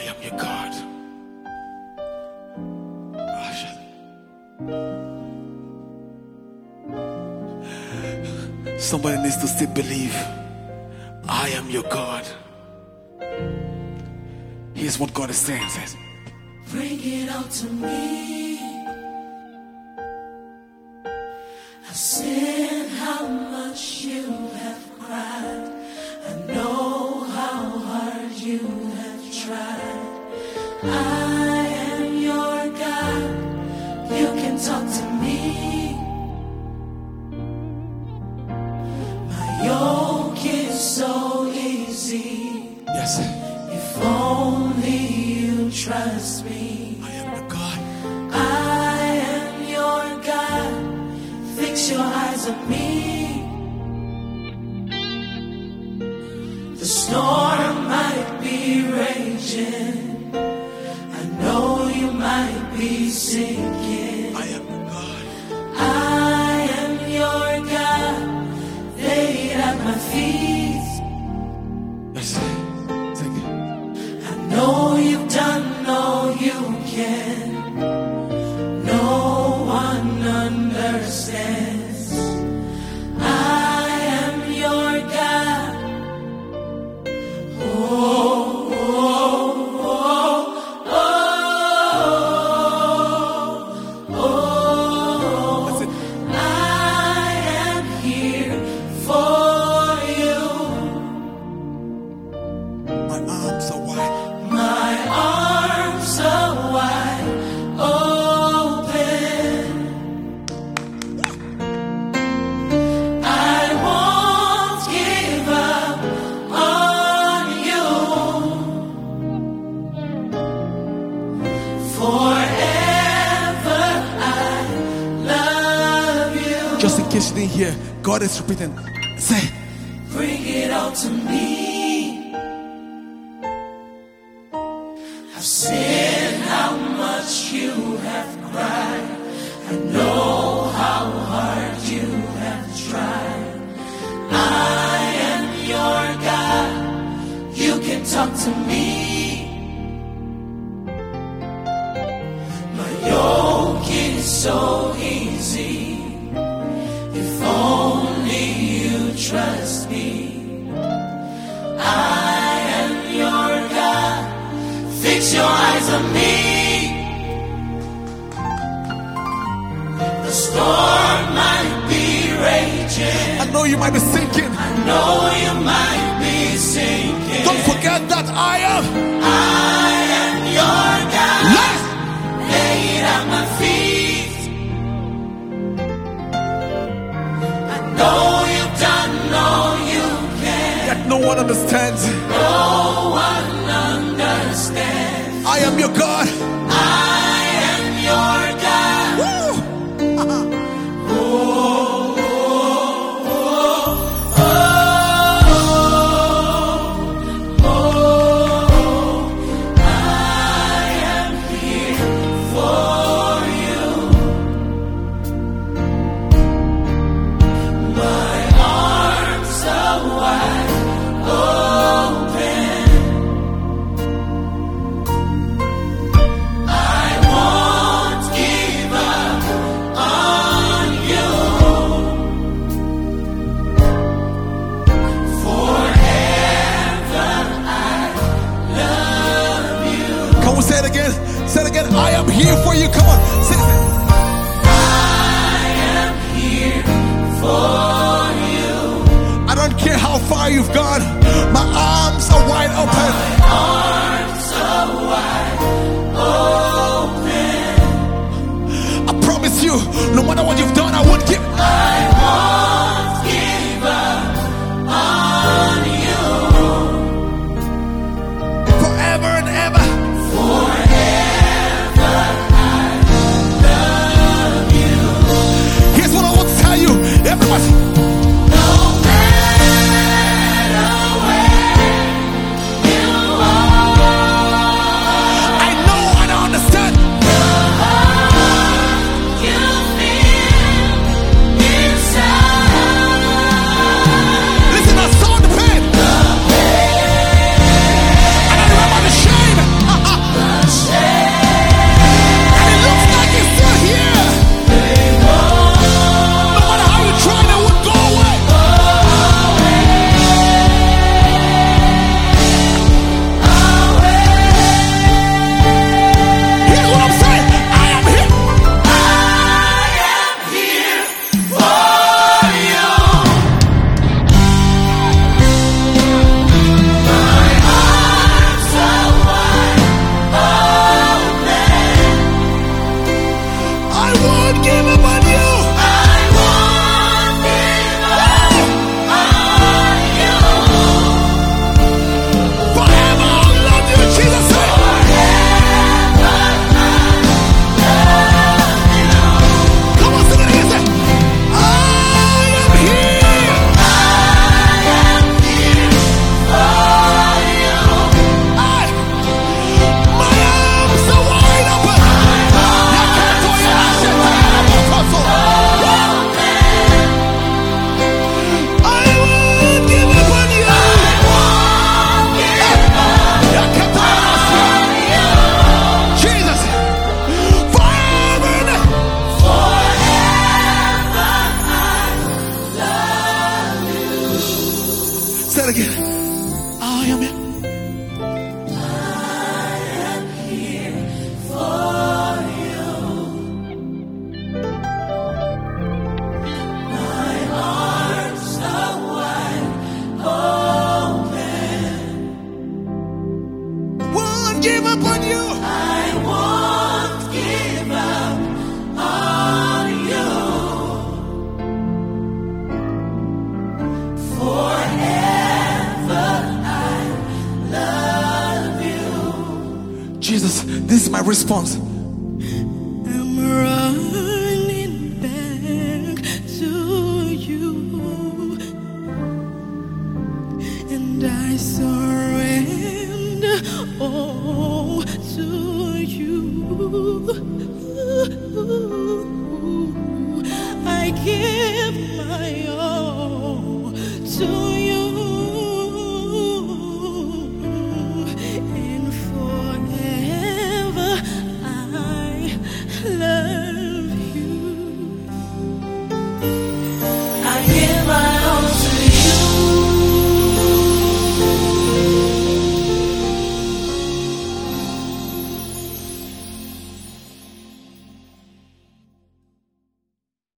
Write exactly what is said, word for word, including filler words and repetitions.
I am your God. Somebody needs to still believe. I am your God. Here's what God is saying. Says, bring it out to me. I've seen how much you have cried. I know how hard you have tried. I am your God. You can talk to me. My yoke is so easy. yes, If only you trust me. I am your God. I am your God. Fix your eyes on me. The storm might be raging. I know you might be sinking. I am your God. I am your God. Laid at my feet. Yes, take it. I know you've done all you can. No one understands. I am your God. Oh, oh, oh, oh, oh. That's it. I am here for you. My arms are wide. My arms are wide open. I won't give up on you. Forever I love you. Just in case you didn't hear, God is repeating. Say, Bring it all to me. I've seen how much you have cried. I know how hard you have tried. I am your God. You can talk to me. My yoke is so easy. If only you trust me. I am your God. Fix your eyes on me. The storm might be raging. I know you might be sinking. I know you might be sinking. Don't forget that I am. I am your God. Last. Laid at my feet. I know you've done all you can. Yet no one understands. No one understands. I am your God. I am your God. Woo! Oh, oh, oh, oh, oh. I am here for you. My arms are wide open. I won't give up on you. Forever I love you. Come on, say it again. Say it again. I am here for you. Come on. Say it. I am here for you. I don't care how far you've gone. My arms are wide open. Arms are wide open. I promise you, no matter what you've done, I won't give. I won't give up on you. Forever and ever. Forever I love you. Here's what I want to tell you. Everybody. No matter where you give up on you. I won't give up on you. Forever I love you. Jesus, this is my response. I'm running back to you, and I surrender all to you.